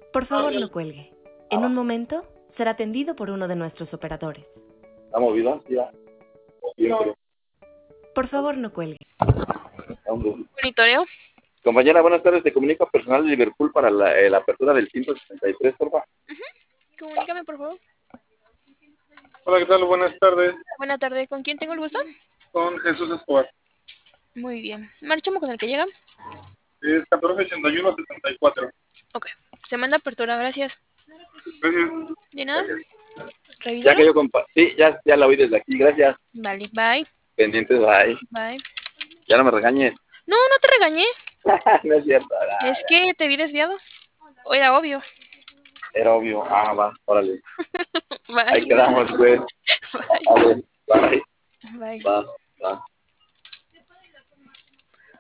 Por favor, no cuelgue. En un momento será atendido por uno de nuestros operadores. ¿Está movido? Ya. Siempre. Por favor, no cuelgue. Monitoreo. Compañera, buenas tardes. Te comunico a personal de Liverpool para la apertura del 163, porfa. Comunícame, por favor. Hola, ¿qué tal? Buenas tardes. Buena tarde. ¿Con quién tengo el gusto? Con Jesús Escobar. Muy bien. Marchamos con el que llega. Es 1481-74. Ok. Se manda apertura, gracias. Gracias. ¿De nada? Ya ¿Revisar? que yo sí, ya la oí desde aquí. Gracias. Vale, bye. Pendientes, bye. Bye. Ya no me regañes. No, no te regañé. No es cierto. Es que te vi desviado. Era obvio. Era obvio. Ah, va, órale. Bye. Ahí quedamos, pues. Bye. A ver, bye. Bye. Va, va.